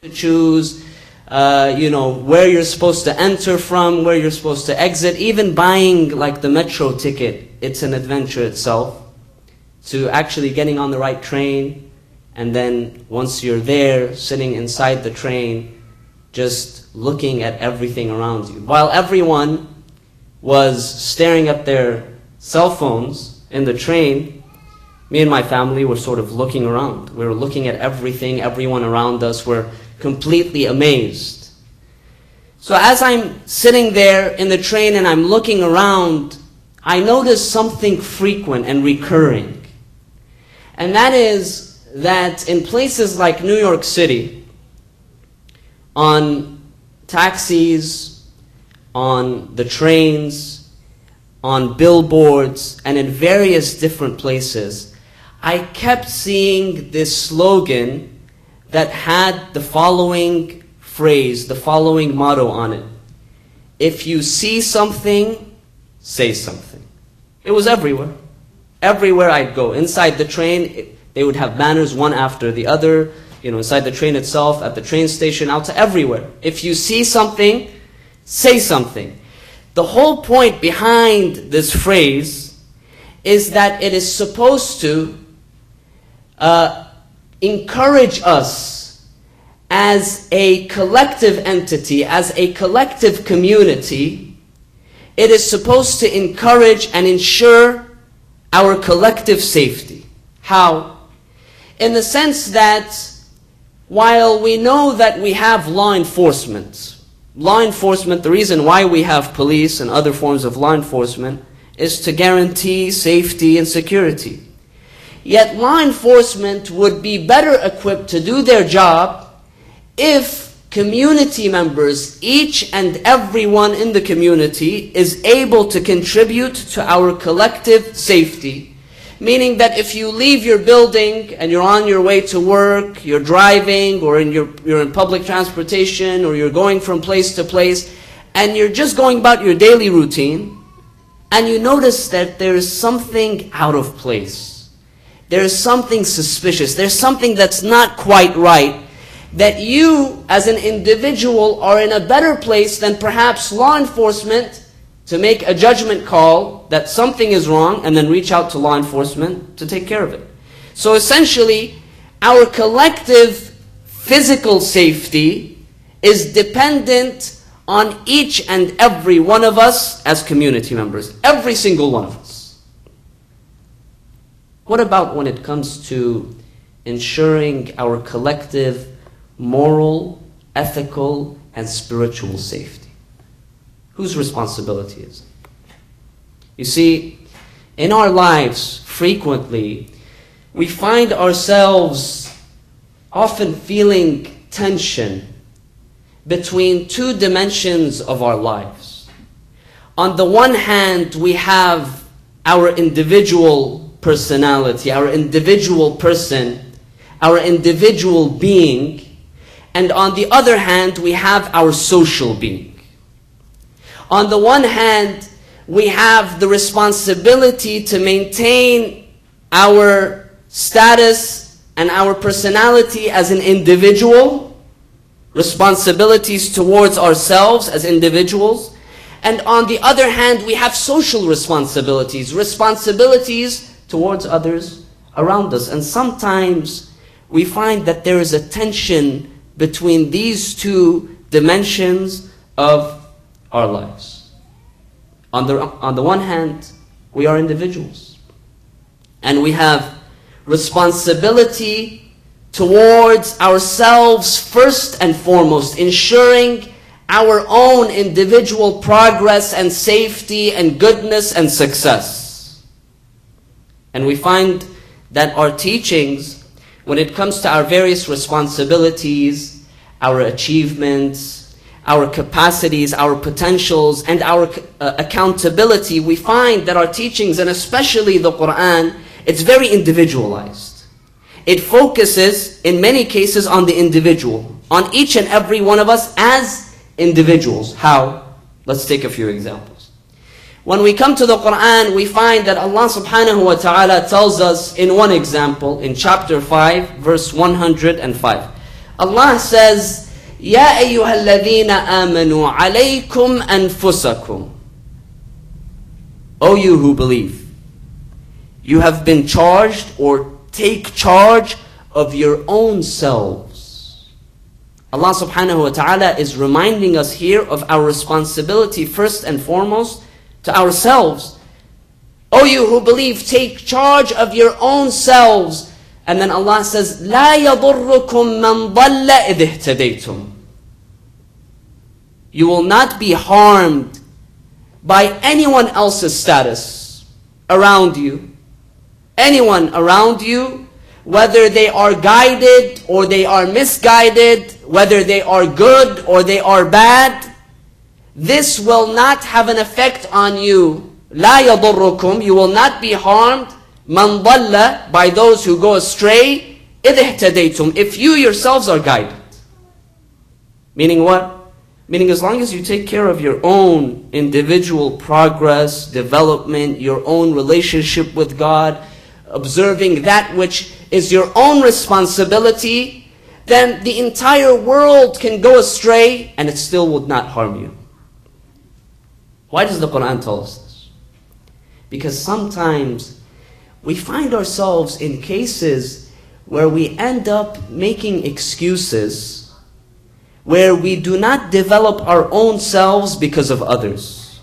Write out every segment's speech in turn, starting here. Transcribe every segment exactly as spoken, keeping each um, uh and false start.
to choose, uh, you know, where you're supposed to enter from, where you're supposed to exit. Even buying like the metro ticket, it's an adventure itself. To actually getting on the right train, and then once you're there, sitting inside the train, just looking at everything around you. While everyone was staring at their cell phones in the train, me and my family were sort of looking around. We were looking at everything, everyone around us. We're completely amazed. So as I'm sitting there in the train and I'm looking around, I notice something frequent and recurring. And that is that in places like New York City, on taxis, on the trains, on billboards, and in various different places, I kept seeing this slogan that had the following phrase, the following motto on it. If you see something, say something. It was everywhere. Everywhere I'd go. Inside the train, it, they would have banners one after the other, you know, inside the train itself, at the train station, out to everywhere. If you see something, say something. The whole point behind this phrase is that it is supposed to uh, encourage us as a collective entity, as a collective community. It is supposed to encourage and ensure our collective safety. How? In the sense that while we know that we have law enforcement, law enforcement, the reason why we have police and other forms of law enforcement is to guarantee safety and security. Yet law enforcement would be better equipped to do their job if community members, each and everyone in the community, is able to contribute to our collective safety. Meaning that if you leave your building and you're on your way to work, you're driving, or in your, you're in public transportation, or you're going from place to place, and you're just going about your daily routine, and you notice that there is something out of place. There is something suspicious. There's something that's not quite right. That you, as an individual, are in a better place than perhaps law enforcement to make a judgment call that something is wrong and then reach out to law enforcement to take care of it. So essentially, our collective physical safety is dependent on each and every one of us as community members. Every single one of us. What about when it comes to ensuring our collective moral, ethical, and spiritual safety? Whose responsibility is it? You see, in our lives, frequently, we find ourselves often feeling tension between two dimensions of our lives. On the one hand, we have our individual personality, our individual person, our individual being, and on the other hand, we have our social being. On the one hand, we have the responsibility to maintain our status and our personality as an individual, responsibilities towards ourselves as individuals. And on the other hand, we have social responsibilities, responsibilities towards others around us. And sometimes we find that there is a tension between these two dimensions of our lives. On the, on the one hand, we are individuals. And we have responsibility towards ourselves first and foremost, ensuring our own individual progress and safety and goodness and success. And we find that our teachings, when it comes to our various responsibilities, our achievements, our capacities, our potentials, and our uh, accountability, we find that our teachings, and especially the Quran, it's very individualized. It focuses, in many cases, on the individual, on each and every one of us as individuals. How? Let's take a few examples. When we come to the Quran, we find that Allah subhanahu wa ta'ala tells us in one example, in chapter five, verse one hundred five. Allah says, يَا أَيُّهَا الَّذِينَ آمَنُوا عَلَيْكُمْ أَنفُسَكُمْ. O you who believe, you have been charged, or take charge of your own selves. Allah subhanahu wa ta'ala is reminding us here of our responsibility first and foremost to ourselves. O you who believe, take charge of your own selves. And then Allah says, لَا يَضُرُّكُمْ مَنْ ضَلَّ إِذِ اهْتَدَيْتُمْ. You will not be harmed by anyone else's status around you. Anyone around you, whether they are guided or they are misguided, whether they are good or they are bad, this will not have an effect on you. لا يضركم, you will not be harmed. من ضل, by those who go astray. إذ اهتديتم, if you yourselves are guided. Meaning what? Meaning as long as you take care of your own individual progress, development, your own relationship with God, observing that which is your own responsibility, then the entire world can go astray and it still would not harm you. Why does the Quran tell us this? Because sometimes we find ourselves in cases where we end up making excuses, where we do not develop our own selves because of others.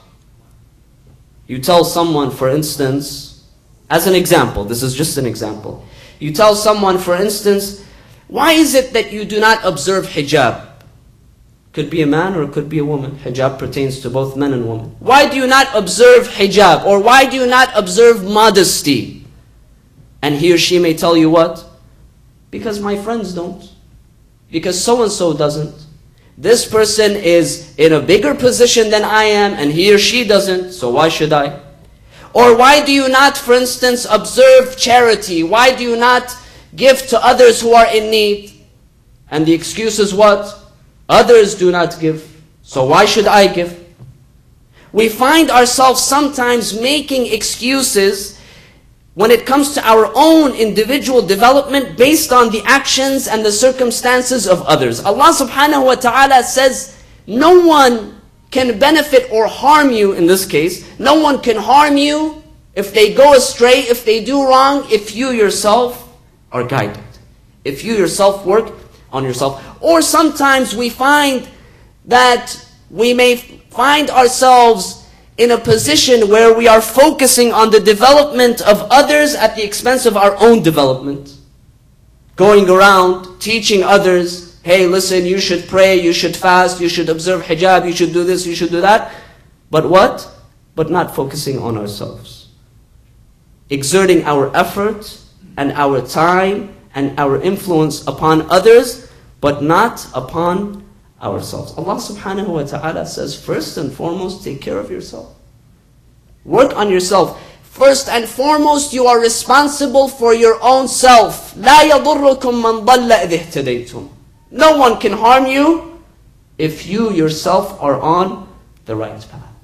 You tell someone, for instance, as an example, this is just an example. You tell someone, for instance, why is it that you do not observe hijab? Could be a man or it could be a woman. Hijab pertains to both men and women. Why do you not observe hijab? Or why do you not observe modesty? And he or she may tell you what? Because my friends don't. Because so-and-so doesn't. This person is in a bigger position than I am and he or she doesn't, so why should I? Or why do you not, for instance, observe charity? Why do you not give to others who are in need? And the excuse is what? Others do not give, so why should I give? We find ourselves sometimes making excuses when it comes to our own individual development based on the actions and the circumstances of others. Allah subhanahu wa ta'ala says, no one can benefit or harm you in this case. No one can harm you if they go astray, if they do wrong, if you yourself are guided. If you yourself work on yourself. Or sometimes we find that we may find ourselves in a position where we are focusing on the development of others at the expense of our own development. Going around teaching others, hey, listen, you should pray, you should fast, you should observe hijab, you should do this, you should do that. But what? But not focusing on ourselves. Exerting our effort and our time and our influence upon others, but not upon ourselves. Allah subhanahu wa ta'ala says, first and foremost, take care of yourself. Work on yourself. First and foremost, you are responsible for your own self. لا يضركم من ضل إذ اهتديتم. No one can harm you if you yourself are on the right path.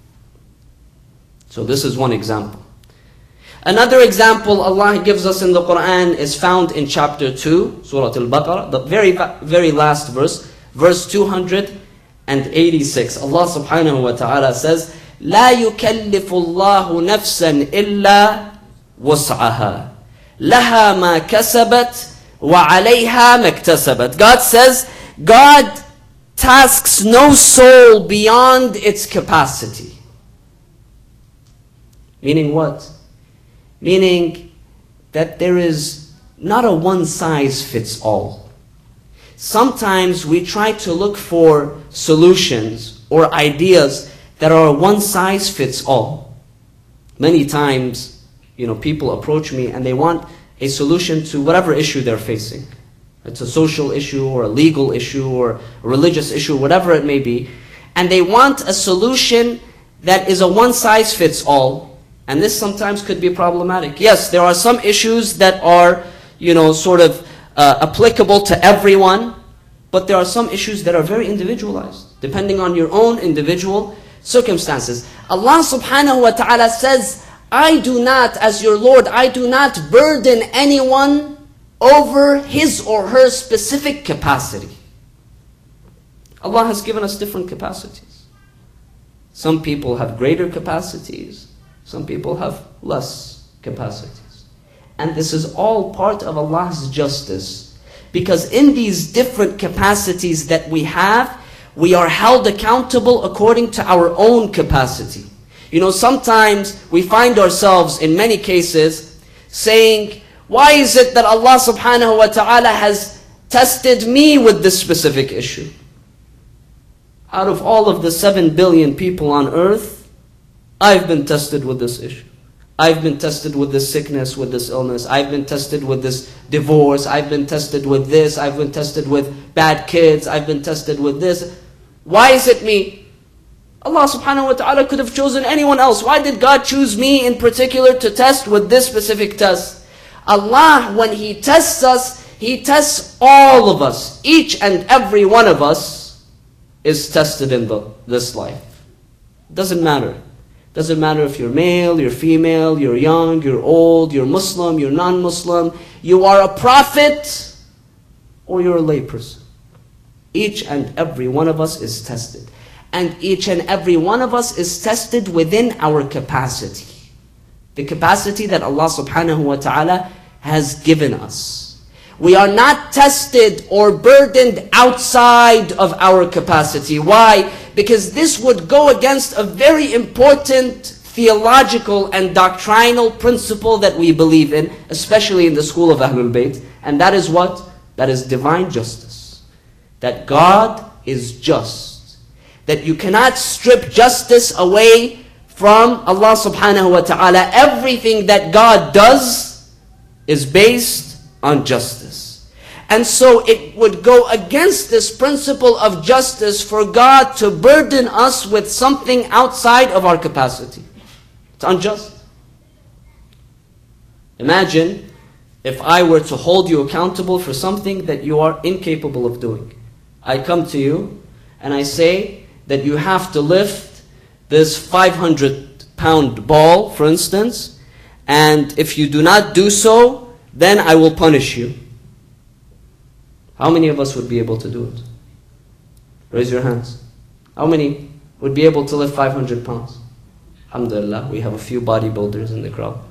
So this is one example. Another example Allah gives us in the Quran is found in chapter two, Surah Al-Baqarah, the very, very last verse. Verse two hundred eighty-six, Allah subhanahu wa ta'ala says, لا يكلف الله نفسا إلا وسعها لها ما كسبت وعليها ما اكتسبت. God says, God tasks no soul beyond its capacity. Meaning what? Meaning that there is not a one size fits all. Sometimes we try to look for solutions or ideas that are one size fits all. Many times, you know, people approach me and they want a solution to whatever issue they're facing. It's a social issue or a legal issue or a religious issue, whatever it may be. And they want a solution that is a one size fits all. And this sometimes could be problematic. Yes, there are some issues that are, you know, sort of Uh, applicable to everyone, but there are some issues that are very individualized, depending on your own individual circumstances. Allah subhanahu wa ta'ala says, I do not, as your Lord, I do not burden anyone over his or her specific capacity. Allah has given us different capacities. Some people have greater capacities. Some people have less capacities. And this is all part of Allah's justice. Because in these different capacities that we have, we are held accountable according to our own capacity. You know, sometimes we find ourselves in many cases saying, why is it that Allah subhanahu wa ta'ala has tested me with this specific issue? Out of all of the seven billion people on earth, I've been tested with this issue. I've been tested with this sickness, with this illness. I've been tested with this divorce. I've been tested with this. I've been tested with bad kids. I've been tested with this. Why is it me? Allah subhanahu wa ta'ala could have chosen anyone else. Why did God choose me in particular to test with this specific test? Allah, when He tests us, He tests all of us. Each and every one of us is tested in the, this life. Doesn't matter. Doesn't matter if you're male, you're female, you're young, you're old, you're Muslim, you're non-Muslim. You are a prophet or you're a layperson. Each and every one of us is tested. And each and every one of us is tested within our capacity. The capacity that Allah subhanahu wa ta'ala has given us. We are not tested or burdened outside of our capacity. Why? Because this would go against a very important theological and doctrinal principle that we believe in, especially in the school of Ahlul Bayt. And that is what? That is divine justice. That God is just. That you cannot strip justice away from Allah subhanahu wa ta'ala. Everything that God does is based on justice. And so it would go against this principle of justice for God to burden us with something outside of our capacity. It's unjust. Imagine if I were to hold you accountable for something that you are incapable of doing. I come to you and I say that you have to lift this five hundred pound ball, for instance, and if you do not do so, then I will punish you. How many of us would be able to do it? Raise your hands. How many would be able to lift five hundred pounds? Alhamdulillah, we have a few bodybuilders in the crowd.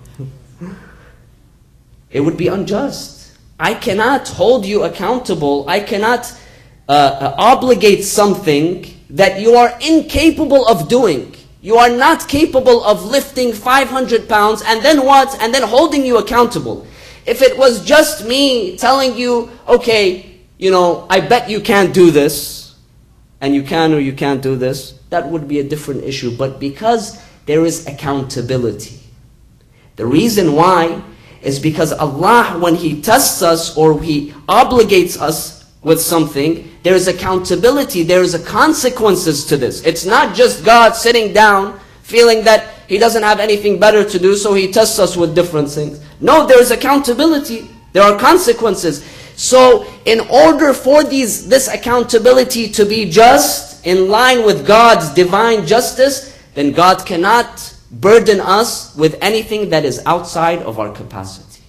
It would be unjust. I cannot hold you accountable. I cannot uh, uh, obligate something that you are incapable of doing. You are not capable of lifting five hundred pounds and then what? And then holding you accountable. If it was just me telling you, okay, you know, I bet you can't do this, and you can or you can't do this, that would be a different issue. But because there is accountability. The reason why is because Allah, when He tests us or He obligates us with something, there is accountability, there is a consequences to this. It's not just God sitting down, feeling that He doesn't have anything better to do, so He tests us with different things. No, there is accountability. There are consequences. So, in order for these this accountability to be just, in line with God's divine justice, then God cannot burden us with anything that is outside of our capacity.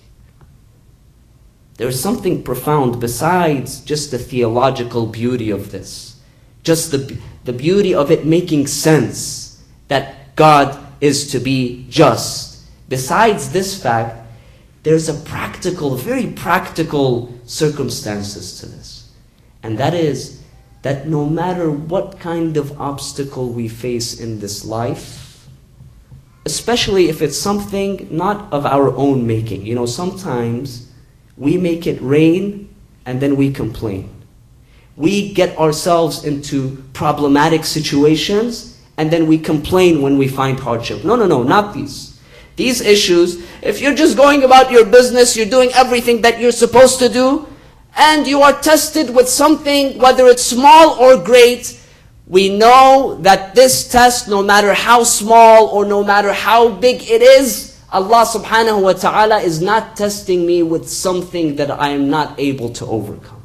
There is something profound besides just the theological beauty of this. Just the, the beauty of it making sense that God is to be just. Besides this fact, there's a practical, very practical circumstances to this. And that is that no matter what kind of obstacle we face in this life, especially if it's something not of our own making. You know, sometimes we make it rain and then we complain. We get ourselves into problematic situations and then we complain when we find hardship. No, no, no, not these. These issues, if you're just going about your business, you're doing everything that you're supposed to do, and you are tested with something, whether it's small or great, we know that this test, no matter how small or no matter how big it is, Allah subhanahu wa ta'ala is not testing me with something that I am not able to overcome.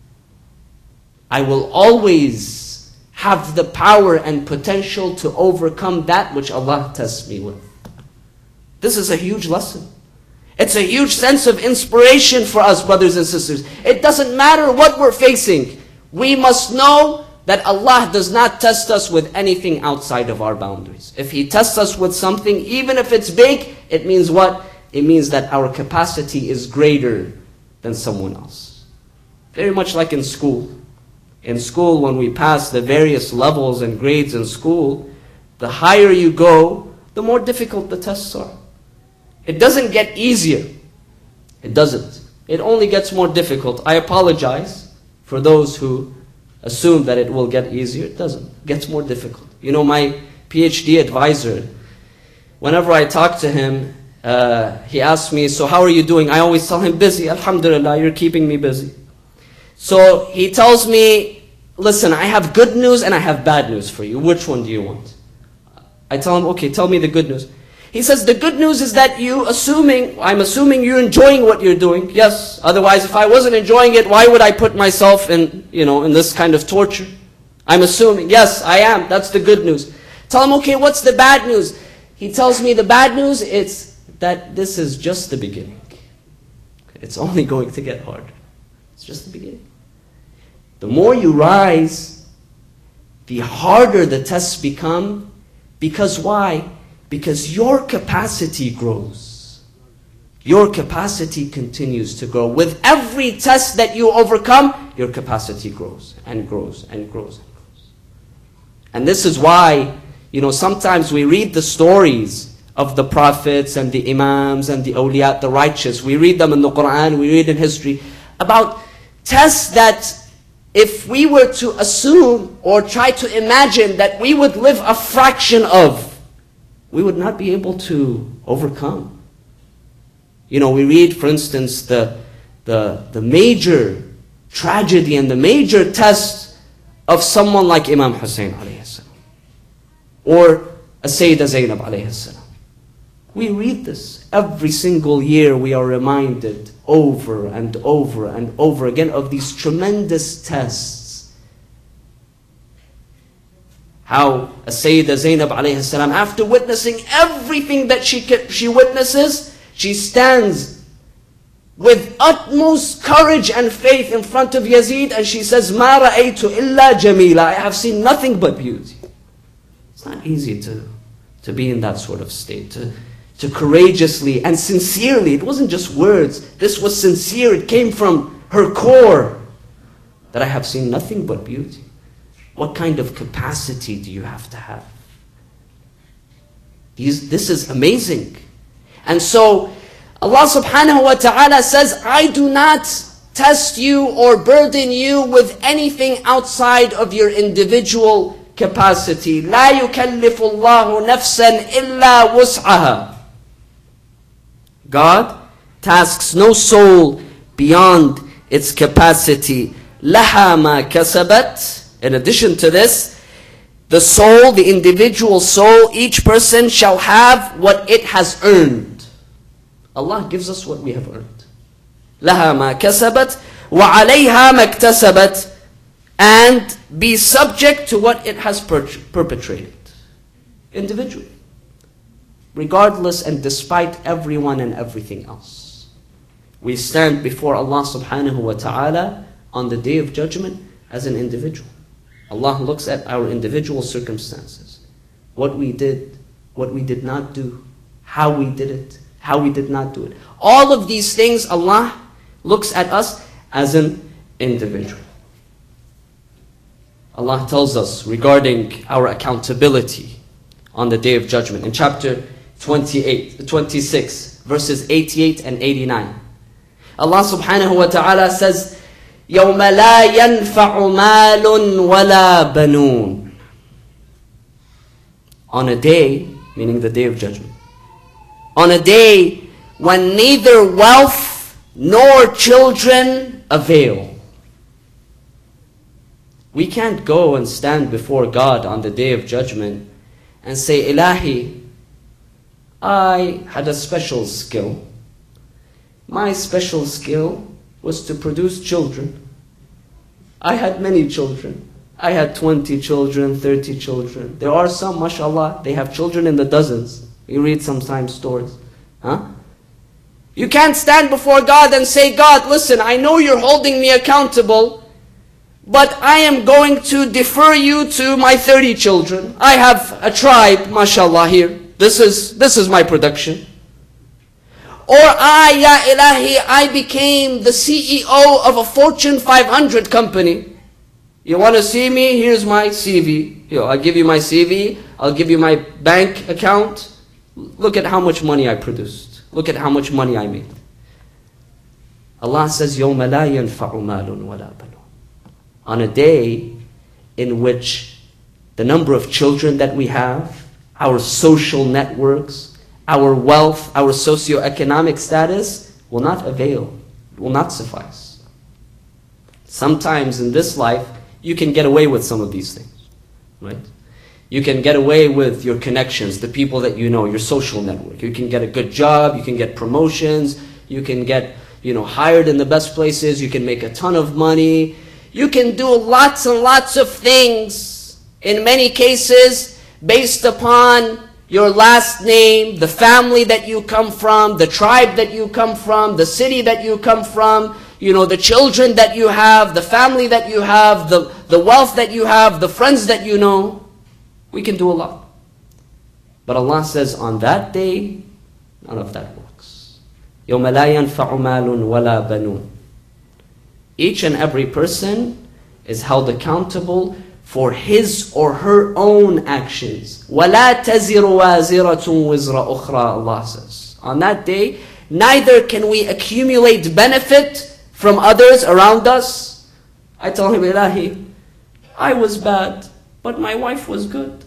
I will always have the power and potential to overcome that which Allah tests me with. This is a huge lesson. It's a huge sense of inspiration for us, brothers and sisters. It doesn't matter what we're facing. We must know that Allah does not test us with anything outside of our boundaries. If He tests us with something, even if it's big, it means what? It means that our capacity is greater than someone else. Very much like in school. In school, when we pass the various levels and grades in school, the higher you go, the more difficult the tests are. It doesn't get easier. It doesn't. It only gets more difficult. I apologize for those who assume that it will get easier. It doesn't. It gets more difficult. You know, my PhD advisor, whenever I talk to him, uh, he asks me, so how are you doing? I always tell him, busy. Alhamdulillah, you're keeping me busy. So he tells me, listen, I have good news and I have bad news for you. Which one do you want? I tell him, okay, tell me the good news. He says, the good news is that you assuming, I'm assuming you're enjoying what you're doing. Yes, otherwise if I wasn't enjoying it, why would I put myself in, you know, in this kind of torture? I'm assuming, yes, I am. That's the good news. Tell him, okay, what's the bad news? He tells me the bad news is that this is just the beginning. It's only going to get harder. It's just the beginning. The more you rise, the harder the tests become. Because why? Because your capacity grows. Your capacity continues to grow. With every test that you overcome, your capacity grows and grows and grows and grows. And this is why, you know, sometimes we read the stories of the prophets and the imams and the awliya, the righteous. We read them in the Quran, we read in history about tests that if we were to assume or try to imagine that we would live a fraction of, we would not be able to overcome. You know, we read, for instance, the, the, the major tragedy and the major test of someone like Imam Hussein alayhi salam, or a Sayyida Zainab alayhi salam. We read this. Every single year we are reminded over and over and over again of these tremendous tests. How a Sayyida Zainab alayhi salam, after witnessing everything that she, she witnesses, she stands with utmost courage and faith in front of Yazid and she says, مَا رَأَيْتُ إِلَّا جَمِيلًا, I have seen nothing but beauty. It's not easy to, to be in that sort of state, to, to courageously and sincerely. It wasn't just words. This was sincere. It came from her core. That I have seen nothing but beauty. What kind of capacity do you have to have? These, this is amazing. And so Allah subhanahu wa ta'ala says, I do not test you or burden you with anything outside of your individual capacity. لا يكلف الله نفسا إلا وسعها. God tasks no soul beyond its capacity. لها ما كسبت. In addition to this, the soul, the individual soul, each person shall have what it has earned. Allah gives us what we have earned. لها ما كسبت وعليها ما اكتسبت. And be subject to what it has per perpetrated. Individually. Regardless and despite everyone and everything else. We stand before Allah subhanahu wa ta'ala on the day of judgment as an individual. Allah looks at our individual circumstances. What we did, what we did not do, how we did it, how we did not do it. All of these things, Allah looks at us as an individual. Allah tells us regarding our accountability on the day of judgment in chapter twenty-eight, twenty-six, verses eighty-eight and eighty-nine. Allah subhanahu wa ta'ala says, يَوْمَ لَا يَنْفَعُ مَالٌ وَلَا بَنُونَ. On a day, meaning the day of judgment, on a day when neither wealth nor children avail. We can't go and stand before God on the day of judgment and say, Ilahi, I had a special skill. My special skill was to produce children. I had many children. I had twenty children, thirty children. There are some, mashallah, they have children in the dozens. We read sometimes stories. Huh? You can't stand before God and say, God, listen, I know you're holding me accountable, but I am going to defer you to my thirty children. I have a tribe, mashallah, here. This is, this is my production. Or I, Ya Ilahi, I became the C E O of a Fortune five hundred company. You want to see me? Here's my C V. Yo, I'll give you my C V. I'll give you my bank account. Look at how much money I produced. Look at how much money I made. Allah says, يَوْمَ لَا يَنْفَعُ مَالٌ وَلَا بَنُونَ. On a day in which the number of children that we have, our social networks, our wealth, our socioeconomic status will not avail, will not suffice. Sometimes in this life, you can get away with some of these things, right? You can get away with your connections, the people that you know, your social network. You can get a good job, you can get promotions, you can get, you know, hired in the best places, you can make a ton of money. You can do lots and lots of things, in many cases, based upon your last name, the family that you come from, the tribe that you come from, the city that you come from, you know, the children that you have, the family that you have, the, the wealth that you have, the friends that you know. We can do a lot. But Allah says, on that day, none of that works. يَوْمَ لَا يَنْفَعُ مَالٌ وَلَا بَنُونَ. Each and every person is held accountable for his or her own actions. وَلَا تَزِرُ وَازِرَةٌ وِزْرَ أُخْرَى, Allah says. On that day, neither can we accumulate benefit from others around us. I tell him, Ilahi, I was bad, but my wife was good.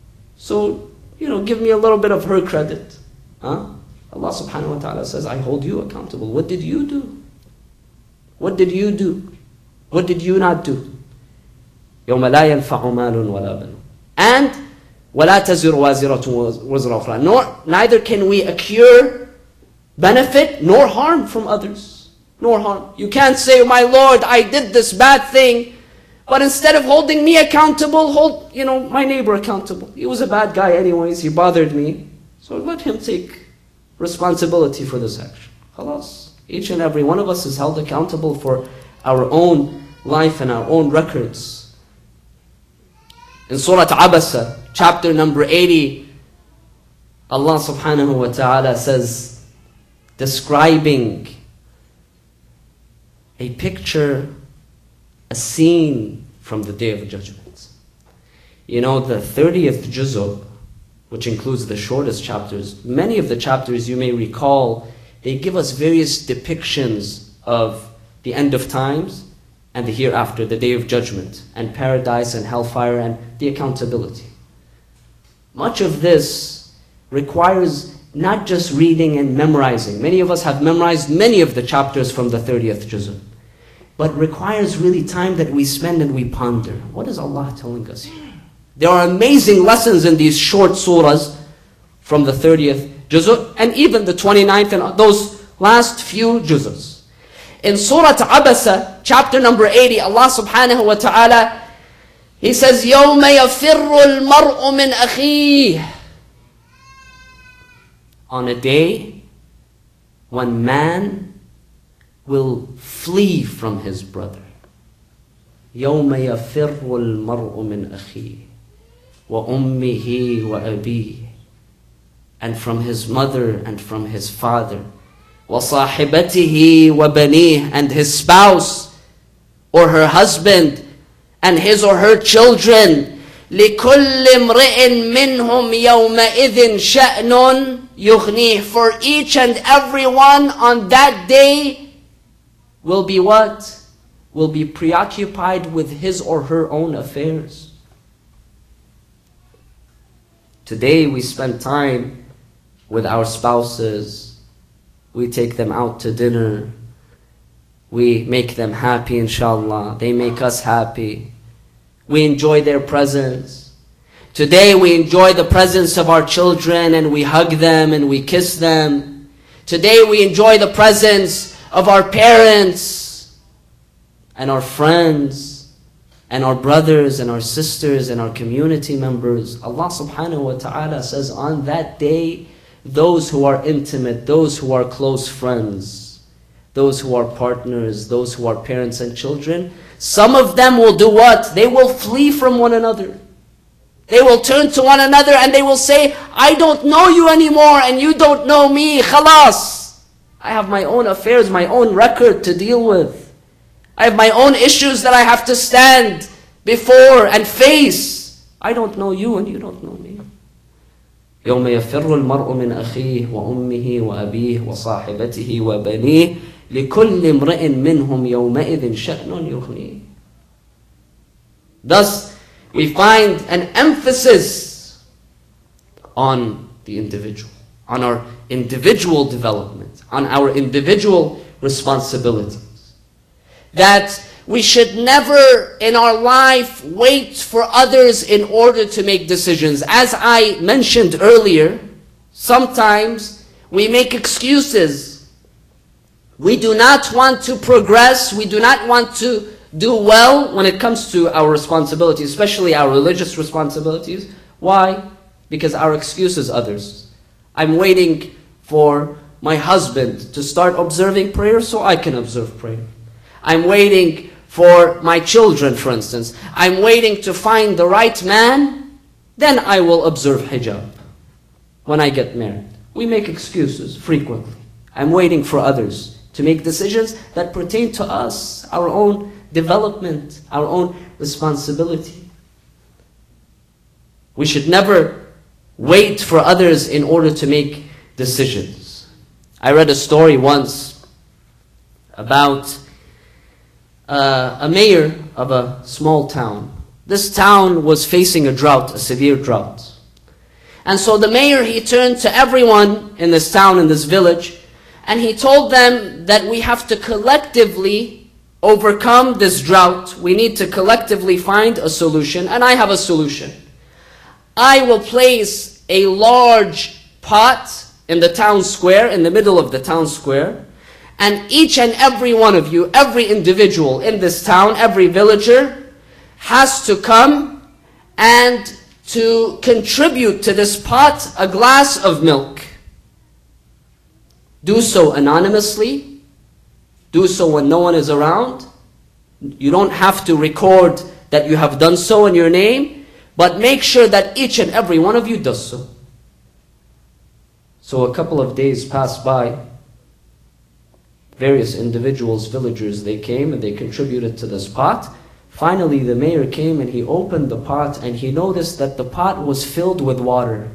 So, you know, give me a little bit of her credit. Huh? Allah subhanahu wa ta'ala says, I hold you accountable. What did you do? What did you do? What did you not do? يَوْمَ لَا يَنْفَعُ مَالٌ وَلَا بَنُونَ. And وَلَا تَزِرُ وَازِرَةٌ وِزْرَ أُخْرَى. Nor, neither can we accrue benefit nor harm from others. Nor harm. You can't say, my Lord, I did this bad thing, but instead of holding me accountable, hold, you know, my neighbor accountable. He was a bad guy anyways, he bothered me. So let him take responsibility for this action. Khalas. Each and every one of us is held accountable for our own life and our own records. In Surah Abasa, chapter number eighty, Allah subhanahu wa ta'ala says, describing a picture, a scene from the Day of Judgment. You know, the thirtieth juz'u, which includes the shortest chapters, many of the chapters you may recall, they give us various depictions of the end of times and the hereafter, the Day of Judgment, and paradise and hellfire and the accountability. Much of this requires not just reading and memorizing. Many of us have memorized many of the chapters from the thirtieth juz'u, but requires really time that we spend and we ponder. What is Allah telling us here? There are amazing lessons in these short surahs from the thirtieth juz'u and even the twenty-ninth and those last few juz'us. In Surah Abasa, chapter number eighty, Allah subhanahu wa ta'ala, He says, يَوْمَ يَفِرُّ الْمَرْءُ مِنْ أَخِيهِ. On a day when man will flee from his brother. يَوْمَ يَفِرُّ الْمَرْءُ مِنْ أَخِيهِ وَأُمِّهِ وَأَبِيهِ. And from his mother and from his father. وَصَاحِبَتِهِ وَبَنِيهِ. And his spouse or her husband and his or her children. لِكُلِّ امْرِئٍ مِّنْهُمْ يَوْمَئِذٍ شَأْنٌ يُغْنِيهِ. For each and every one on that day will be what? Will be preoccupied with his or her own affairs. Today we spend time with our spouses. We take them out to dinner. We make them happy, inshallah. They make us happy. We enjoy their presence. Today we enjoy the presence of our children and we hug them and we kiss them. Today we enjoy the presence of our parents and our friends and our brothers and our sisters and our community members. Allah subhanahu wa ta'ala says on that day, those who are intimate, those who are close friends, those who are partners, those who are parents and children, some of them will do what? They will flee from one another. They will turn to one another and they will say, I don't know you anymore and you don't know me. Khalas. I have my own affairs, my own record to deal with. I have my own issues that I have to stand before and face. I don't know you and you don't know me. يوم يفر المرء من أخيه وأمه وأبيه وصاحبته وبنيه لكل امرئ منهم يومئذ شأن يغنيه. Thus, we find an emphasis on the individual, on our individual development, on our individual responsibilities. That we should never in our life wait for others in order to make decisions. As I mentioned earlier, sometimes we make excuses. We do not want to progress. We do not want to do well when it comes to our responsibilities, especially our religious responsibilities. Why? Because our excuse is others. I'm waiting for my husband to start observing prayer so I can observe prayer. I'm waiting for my children, for instance. I'm waiting to find the right man, then I will observe hijab when I get married. We make excuses frequently. I'm waiting for others to make decisions that pertain to us, our own development, our own responsibility. We should never wait for others in order to make decisions. I read a story once about uh, a mayor of a small town. This town was facing a drought, a severe drought. And so the mayor, he turned to everyone in this town, in this village, and he told them that we have to collectively overcome this drought. We need to collectively find a solution, and I have a solution. I will place a large pot in the town square, in the middle of the town square, and each and every one of you, every individual in this town, every villager, has to come and to contribute to this pot a glass of milk. Do so anonymously. Do so when no one is around. You don't have to record that you have done so in your name, but make sure that each and every one of you does so. So a couple of days passed by. Various individuals, villagers, they came and they contributed to this pot. Finally, the mayor came and he opened the pot and he noticed that the pot was filled with water.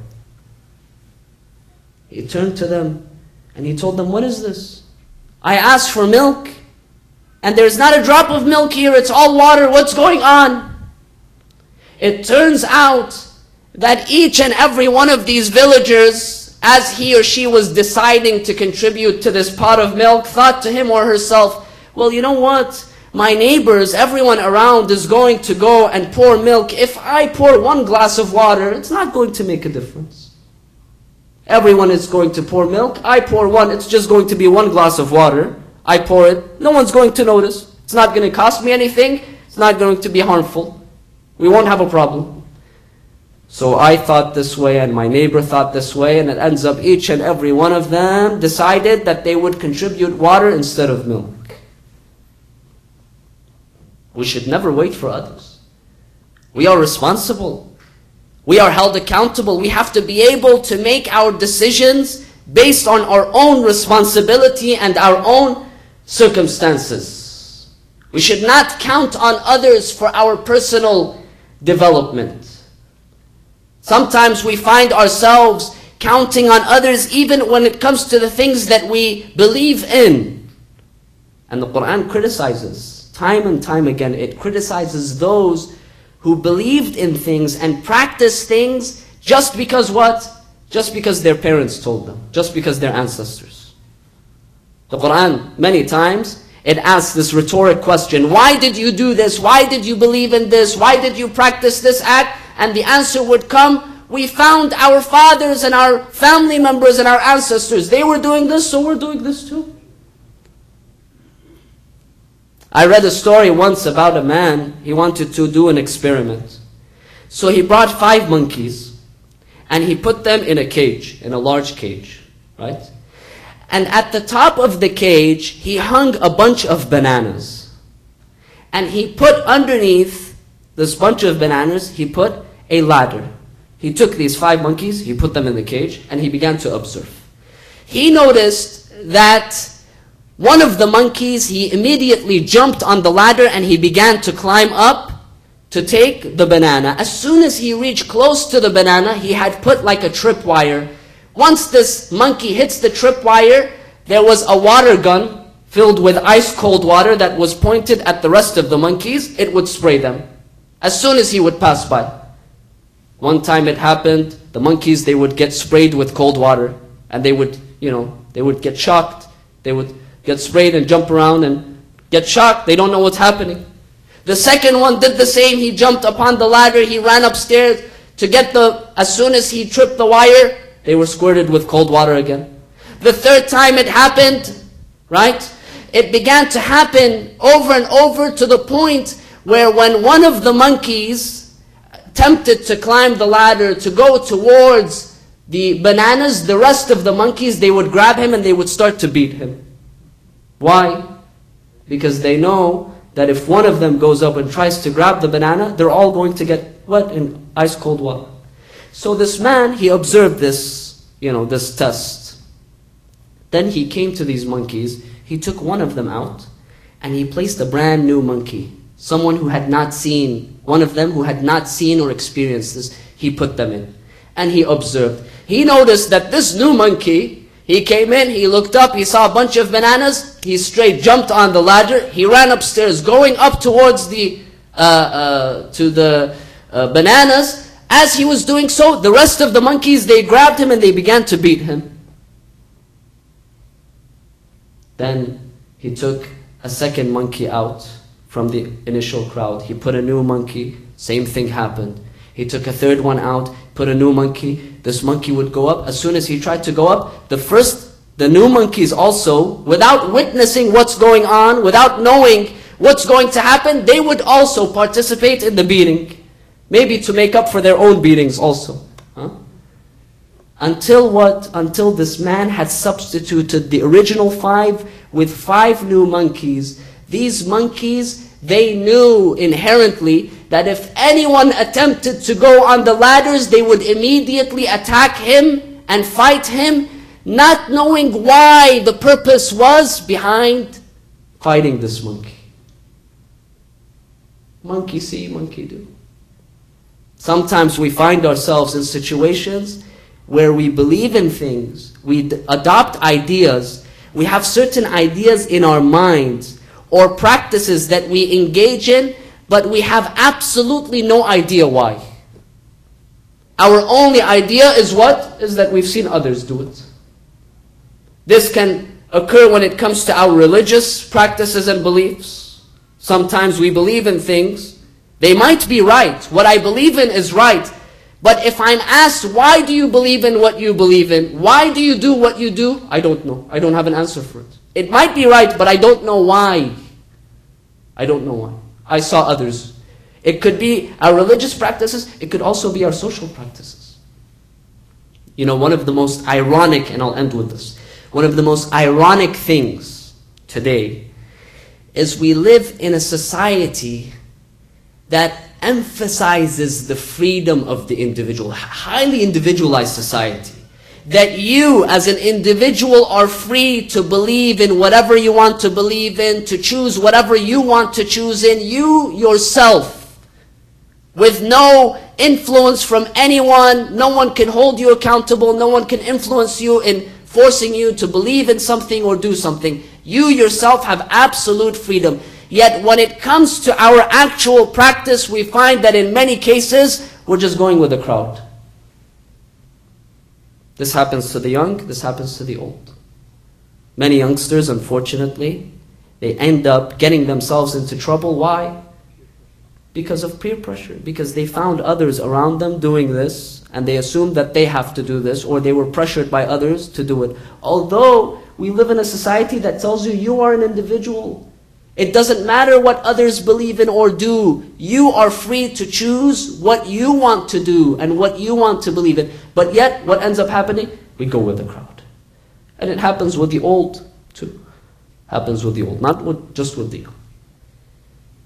He turned to them and he told them, "What is this? I asked for milk and there's not a drop of milk here, it's all water. What's going on?" It turns out that each and every one of these villagers, as he or she was deciding to contribute to this pot of milk, thought to him or herself, well, you know what? My neighbors, everyone around is going to go and pour milk. If I pour one glass of water, it's not going to make a difference. Everyone is going to pour milk. I pour one. It's just going to be one glass of water. I pour it. No one's going to notice. It's not going to cost me anything. It's not going to be harmful. We won't have a problem. So I thought this way and my neighbor thought this way, and it ends up each and every one of them decided that they would contribute water instead of milk. We should never wait for others. We are responsible. We are held accountable. We have to be able to make our decisions based on our own responsibility and our own circumstances. We should not count on others for our personal development. Sometimes we find ourselves counting on others even when it comes to the things that we believe in. And the Quran criticizes, time and time again, it criticizes those who believed in things and practiced things just because what? Just because their parents told them, just because their ancestors. The Quran, many times, it asks this rhetoric question, why did you do this? Why did you believe in this? Why did you practice this act? And the answer would come, we found our fathers and our family members and our ancestors. They were doing this, so we're doing this too. I read a story once about a man, he wanted to do an experiment. So he brought five monkeys and he put them in a cage, in a large cage, right? And at the top of the cage, he hung a bunch of bananas. and he put underneath this bunch of bananas, he put a ladder. He took these five monkeys, he put them in the cage, and he began to observe. He noticed that one of the monkeys, he immediately jumped on the ladder and he began to climb up to take the banana. As soon as he reached close to the banana, he had put like a tripwire. Once this monkey hits the tripwire, there was a water gun filled with ice cold water that was pointed at the rest of the monkeys. It would spray them as soon as he would pass by. One time it happened, the monkeys, they would get sprayed with cold water, and they would, you know, they would get shocked. They would get sprayed and jump around and get shocked. They don't know what's happening. The second one did the same. He jumped upon the ladder. He ran upstairs to get the, as soon as he tripped the wire, they were squirted with cold water again. The third time it happened, right? It began to happen over and over to the point where when one of the monkeys attempted to climb the ladder to go towards the bananas, the rest of the monkeys, they would grab him and they would start to beat him. Why? Because they know that if one of them goes up and tries to grab the banana, they're all going to get wet in ice cold water. So this man, he observed this, you know, this test. Then he came to these monkeys, he took one of them out, and he placed a brand new monkey. Someone who had not seen, one of them who had not seen or experienced this, he put them in. And he observed. He noticed that this new monkey, he came in, he looked up, he saw a bunch of bananas, he straight jumped on the ladder, he ran upstairs, going up towards the, uh, uh, to the uh, bananas. As he was doing so, the rest of the monkeys, they grabbed him and they began to beat him. Then he took a second monkey out from the initial crowd. He put a new monkey, same thing happened. He took a third one out, put a new monkey. This monkey would go up. As soon as he tried to go up, the first, the new monkeys also, without witnessing what's going on, without knowing what's going to happen, they would also participate in the beating. Maybe to make up for their own beatings also. Huh? Until what? Until this man had substituted the original five with five new monkeys. These monkeys, they knew inherently that if anyone attempted to go on the ladders, they would immediately attack him and fight him, not knowing why the purpose was behind fighting this monkey. Monkey see, monkey do. Sometimes we find ourselves in situations where we believe in things, we adopt ideas, we have certain ideas in our minds, or practices that we engage in, but we have absolutely no idea why. Our only idea is what? Is that we've seen others do it. This can occur when it comes to our religious practices and beliefs. Sometimes we believe in things. They might be right. What I believe in is right. But if I'm asked, why do you believe in what you believe in? Why do you do what you do? I don't know. I don't have an answer for it. It might be right, but I don't know why. I don't know why. I saw others. It could be our religious practices. It could also be our social practices. You know, one of the most ironic, and I'll end with this, one of the most ironic things today is we live in a society that emphasizes the freedom of the individual, highly individualized society. That you as an individual are free to believe in whatever you want to believe in, to choose whatever you want to choose in, you yourself, with no influence from anyone. No one can hold you accountable, no one can influence you in forcing you to believe in something or do something. You yourself have absolute freedom. Yet when it comes to our actual practice, we find that in many cases, we're just going with the crowd. This happens to the young, this happens to the old. Many youngsters, unfortunately, they end up getting themselves into trouble. Why? Because of peer pressure. Because they found others around them doing this, and they assumed that they have to do this, or they were pressured by others to do it. Although we live in a society that tells you, you are an individual. It doesn't matter what others believe in or do. You are free to choose what you want to do and what you want to believe in. But yet, what ends up happening? We go with the crowd. And it happens with the old too. Happens with the old, not with, just with the young.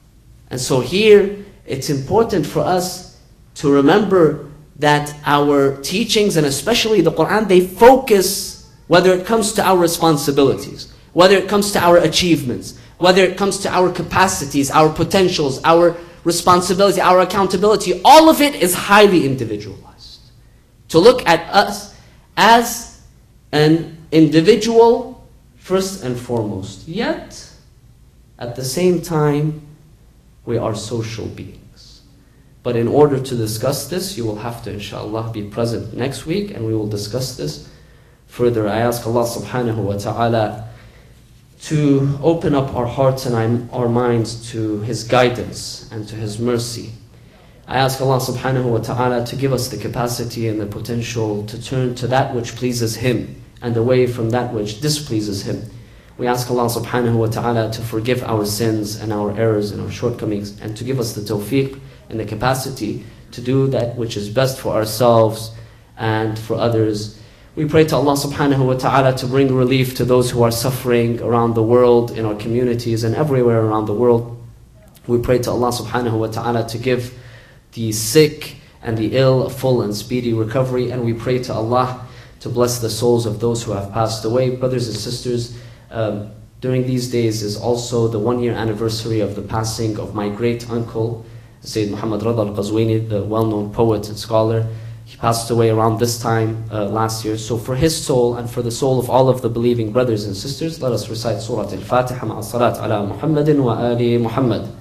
And so here, it's important for us to remember that our teachings, and especially the Quran, they focus, whether it comes to our responsibilities, whether it comes to our achievements, whether it comes to our capacities, our potentials, our responsibility, our accountability, all of it is highly individualized. To look at us as an individual first and foremost. Yet, at the same time, we are social beings. But in order to discuss this, you will have to, inshallah, be present next week, and we will discuss this further. I ask Allah subhanahu wa ta'ala to open up our hearts and our minds to His guidance and to His mercy. I ask Allah subhanahu wa ta'ala to give us the capacity and the potential to turn to that which pleases Him and away from that which displeases Him. We ask Allah subhanahu wa ta'ala to forgive our sins and our errors and our shortcomings, and to give us the tawfiq and the capacity to do that which is best for ourselves and for others. We pray to Allah subhanahu wa ta'ala to bring relief to those who are suffering around the world, in our communities and everywhere around the world. We pray to Allah subhanahu wa ta'ala to give the sick and the ill a full and speedy recovery. And we pray to Allah to bless the souls of those who have passed away. Brothers and sisters, um, during these days is also the one year anniversary of the passing of my great uncle, Sayyid Muhammad Rada al-Qazwini, the well-known poet and scholar. He passed away around this time uh, last year. So for his soul and for the soul of all of the believing brothers and sisters, let us recite Surah Al-Fatiha ma'a salat ala Muhammadin wa ali Muhammad.